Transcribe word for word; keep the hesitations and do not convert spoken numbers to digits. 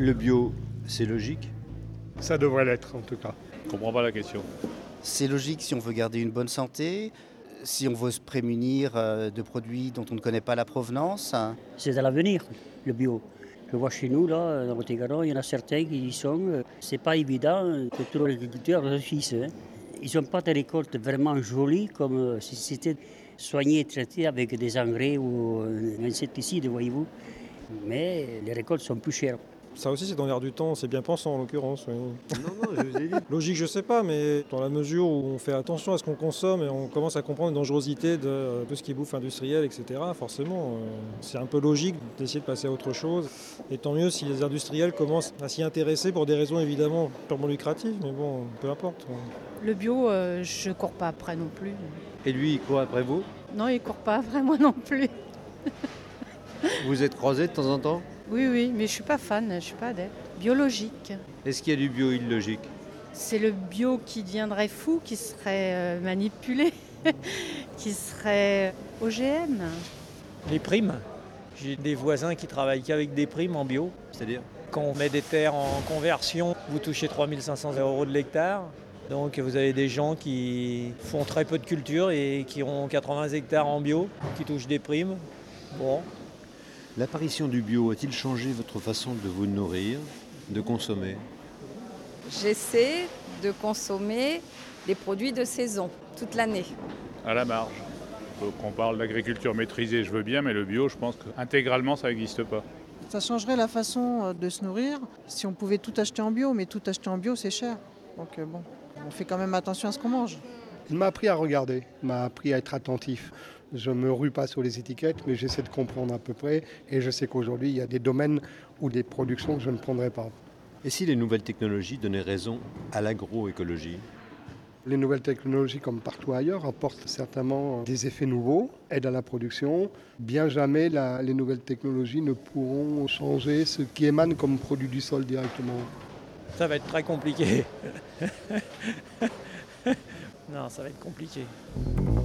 Le bio, c'est logique? Ça devrait l'être en tout cas. Je comprends pas la question. C'est logique si on veut garder une bonne santé, si on veut se prémunir de produits dont on ne connaît pas la provenance. C'est à l'avenir, le bio. Je vois chez nous, là, dans Montégaron, il y en a certains qui y sont. C'est pas évident que tous les agriculteurs réussissent. Hein. Ils n'ont pas des récoltes vraiment jolies comme si c'était soigné et traité avec des engrais ou un insecticide, voyez-vous. Mais les récoltes sont plus chères. Ça aussi, c'est dans l'air du temps, c'est bien pensant en l'occurrence. Oui. Non, non, je vous ai dit. Logique, je sais pas, mais dans la mesure où on fait attention à ce qu'on consomme et on commence à comprendre la dangerosité de tout ce qui est bouffe industrielle, et cetera, forcément, euh, c'est un peu logique d'essayer de passer à autre chose. Et tant mieux si les industriels commencent à s'y intéresser pour des raisons évidemment purement lucratives, mais bon, peu importe. Le bio, euh, je cours pas après non plus. Et lui, il court après vous? Non, il court pas après moi non plus. Vous êtes croisés de temps en temps? Oui, oui, mais je suis pas fan, je suis pas adepte. Biologique. Est-ce qu'il y a du bio illogique? C'est le bio qui deviendrait fou, qui serait euh, manipulé, qui serait O G M. Les primes. J'ai des voisins qui travaillent qu'avec des primes en bio. C'est-à-dire? Quand on met des terres en conversion, vous touchez trois mille cinq cents euros de l'hectare. Donc vous avez des gens qui font très peu de culture et qui ont quatre-vingts hectares en bio, qui touchent des primes. Bon. L'apparition du bio a-t-il changé votre façon de vous nourrir, de consommer? J'essaie de consommer des produits de saison, toute l'année. À la marge. Donc on parle d'agriculture maîtrisée, je veux bien, mais le bio, je pense qu'intégralement, ça n'existe pas. Ça changerait la façon de se nourrir si on pouvait tout acheter en bio, mais tout acheter en bio, c'est cher. Donc bon, on fait quand même attention à ce qu'on mange. Il m'a appris à regarder, il m'a appris à être attentif. Je ne me rue pas sur les étiquettes, mais j'essaie de comprendre à peu près. Et je sais qu'aujourd'hui, il y a des domaines ou des productions que je ne prendrai pas. Et si les nouvelles technologies donnaient raison à l'agroécologie? Les nouvelles technologies, comme partout ailleurs, apportent certainement des effets nouveaux, aident à la production. Bien jamais la, les nouvelles technologies ne pourront changer ce qui émane comme produit du sol directement. Ça va être très compliqué. Non, ça va être compliqué.